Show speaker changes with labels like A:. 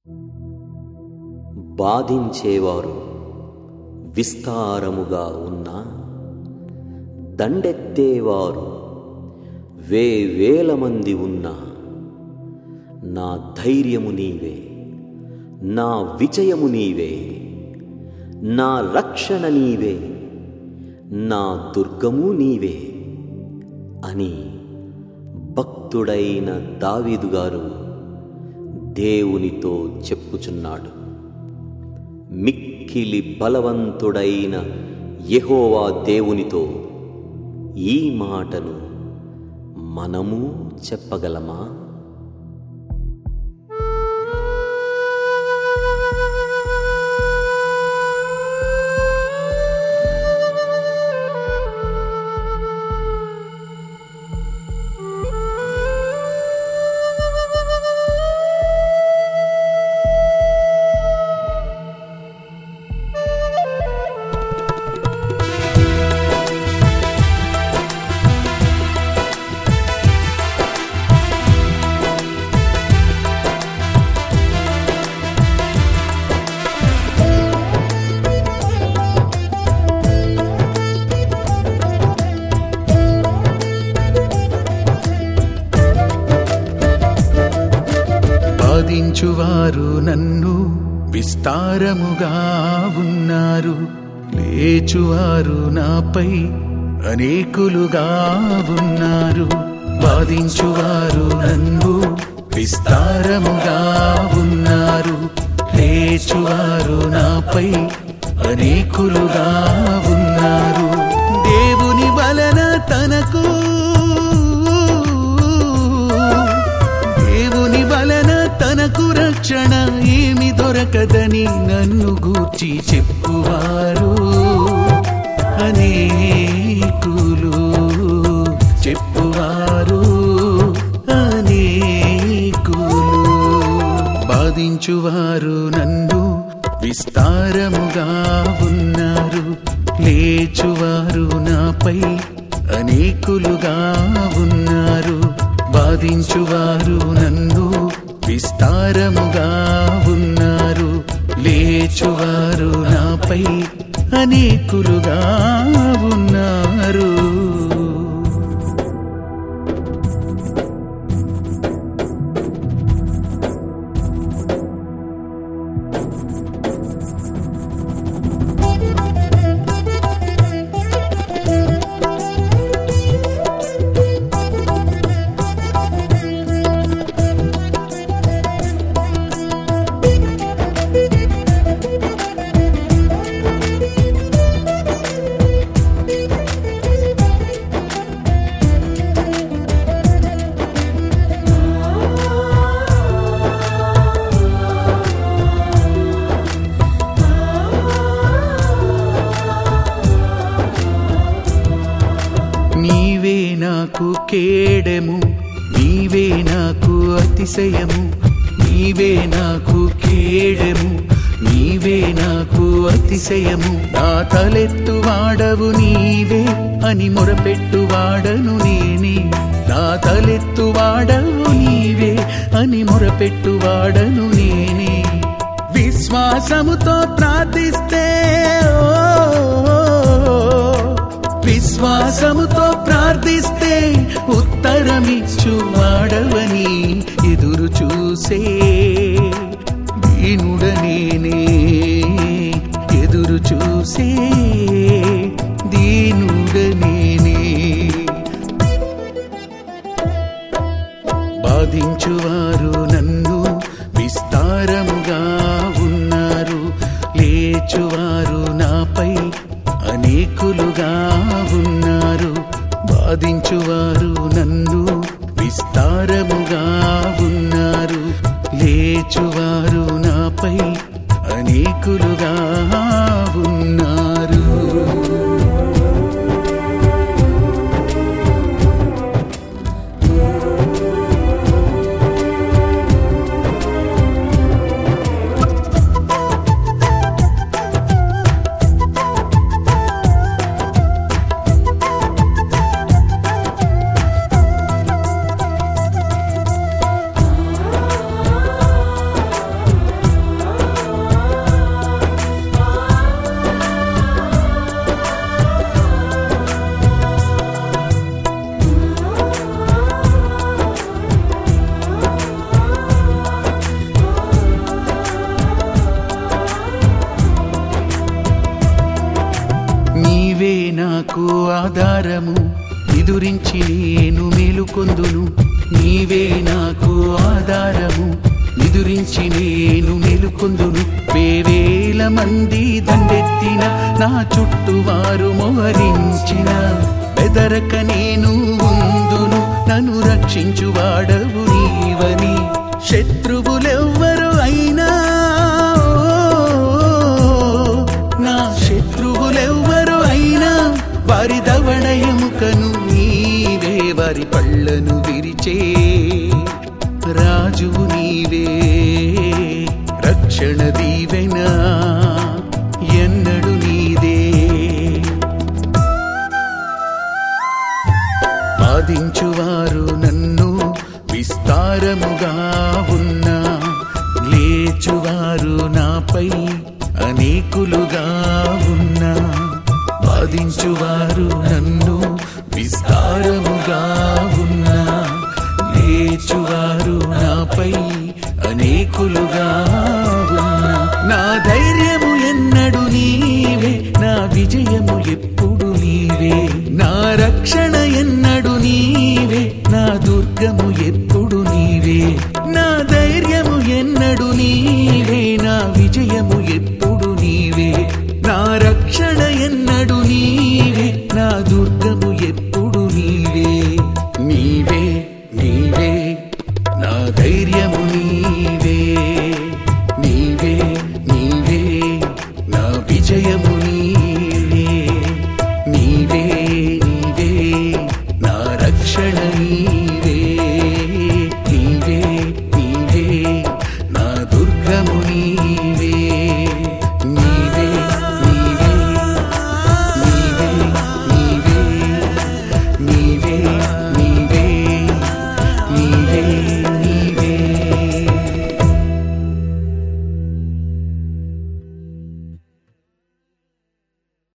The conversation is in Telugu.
A: బాధించేవారు విస్తారముగా ఉన్నా, దండెత్తేవారు వేవేల మంది ఉన్నా, నా ధైర్యము నీవే, నా విజయము నీవే, నా రక్షణ నీవే, నా దుర్గము నీవే అని భక్తుడైన దావీదు గారు దేవునితో చెప్పుచున్నాడు. మిక్కిలి బలవంతుడైన యెహోవా దేవునితో ఈ మాటను మనము చెప్పగలమా?
B: బాధించువారు నన్ను విస్తారముగా ఉన్నారు, లేచువారు నాపై అనేకులుగా ఉన్నారు. బాధించువారు నన్ను విస్తారముగా ఉన్నారు, లేచువారు నాపై అనేకులుగా ఉన్నారు. దేవుని వలన తనకు రక్షణ ఏమి దొరకదని నన్ను గూర్చి చెప్పువారు అనేకులు, చెప్పువారు అనేకులు. బాధించువారు నన్ను విస్తారముగా ఉన్నారు, లేచువారు నాపై అనేకులుగా ఉన్నారు. బాధించువారు నన్ను విస్తారముగా ఉన్నారు, లేచువారు నాపై అనేకులుగా ఉన్నారు. నీవే నాకు కేడెము, నీవే నాకు అతిశయము, నీవే నాకు కేడెము, నీవే నాకు అతిశయము. నా తలెత్తువాడవు నీవే అని మొరపెట్టువాడను నేనే, నా తలెత్తువాడవు నీవే అని మొరపెట్టువాడను నేనే. విశ్వాసముతో ప్రార్థిస్తే, విశ్వాసముతో ప్రార్థిస్తే ఉత్తరమిచ్చువాడవని ఎదురు చూసే దీనుడనేనే, ఎదురు చూసే దీనుడనేనే. బాధించువారు నన్ను విస్తారముగా ఉన్నారు, లేచువారు నాపై అనేకులుగా ఉన్నారు. బాధించువారు నన్ను విస్తారముగా ఉన్నారు, లేచువారు నాపై అనేకులుగా ఉన్నారు. ఆధారము, ఎదురించి నేను మేలుకొందును. నీవే నాకు ఆధారము, నిదురించి నేను మేలుకొందును. వేవేల మంది దండెత్తిన, నా చుట్టూ వారు మోహరించిన, బెదరక నేను ఉందును. నన్ను రక్షించువాడవు నీవని. శత్రువులెవ్వరు అయినా, నా శత్రువులెవ్వరు అయినా, వారి దవడ ఎముకను నీవే, వారి పళ్ళను విరిచే రాజువు నీవే. రక్షణ దీవెన ఎన్నడు నీదే. బాధించువారు నన్ను విస్తారముగా ఉన్నా, లేచువారు నాపై అనేకులుగా ఉన్నా. బాధించువారు నన్ను విస్తారముగా ఉన్నా, లేచువారు నాపై అనేకులుగా ఉన్నా. నా ధైర్యము ఎన్నడు నీవే, నా విజయము ఎప్పుడు నీవే. నా రక్షణ ఎన్నడు నీవే, నా దుర్గము ఎప్పుడు నీవే. నా ధైర్యము ఎన్నడు నీవే,